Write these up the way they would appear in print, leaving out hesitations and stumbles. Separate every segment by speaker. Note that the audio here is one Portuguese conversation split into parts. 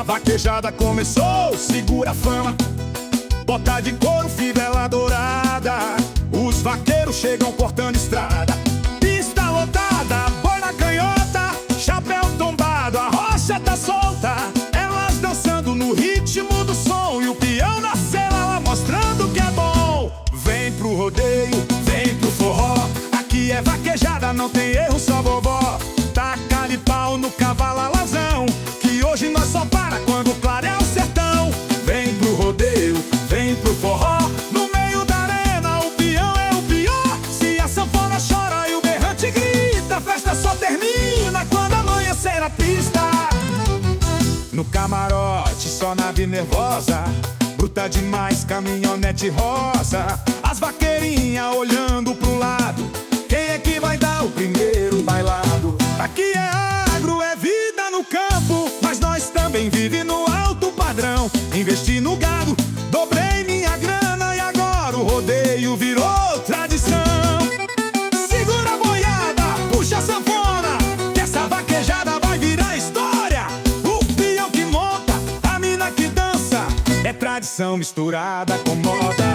Speaker 1: A vaquejada começou, segura a fama. Bota de couro, fivela dourada. Os vaqueiros chegam cortando estrada. Pista lotada, boi na canhota, chapéu tombado, a rocha tá solta. Elas dançando no ritmo do som e o peão na cela lá mostrando que é bom. Vem pro rodeio, vem pro forró. Aqui é vaquejada, não tem erro, só vovó. Taca-lhe pau no cavalo alazão, que hoje nós só para quando clarear o sertão. Vem pro rodeio, vem pro forró. No meio da arena o peão é o pior. Se a sanfona chora e o berrante grita, a festa só termina quando amanhecer a pista. No camarote só nave nervosa, bruta demais, caminhonete rosa. As vaqueirinhas olhando pro lado, quem é que vai dar o primeiro bailado? Aqui é agro, é vida no campo, mas nós também vive no alto padrão. Investi no gado, dobrei minha grana e agora o rodeio virou tradição. Segura a boiada, puxa a sanfona, que essa vaquejada vai virar história. O peão que monta, a mina que dança, é tradição misturada com moda.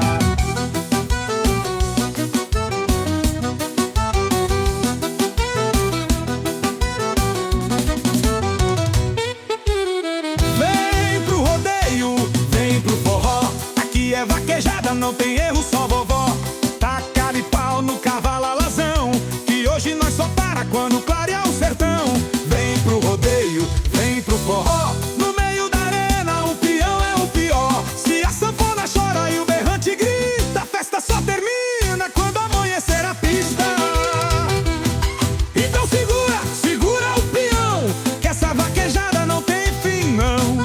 Speaker 1: É vaquejada, não tem erro, só vovó. Taca-lhe pau no cavalo alazão, que hoje nós só para quando clarear o sertão. Vem pro rodeio, vem pro forró. No meio da arena o peão é o pior. Se a sanfona chora e o berrante grita, a festa só termina quando amanhecer a pista. Então segura, segura o peão, que essa vaquejada não tem fim não.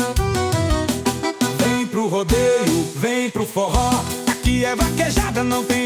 Speaker 1: Rodeio, vem pro forró. Aqui é vaquejada, não tem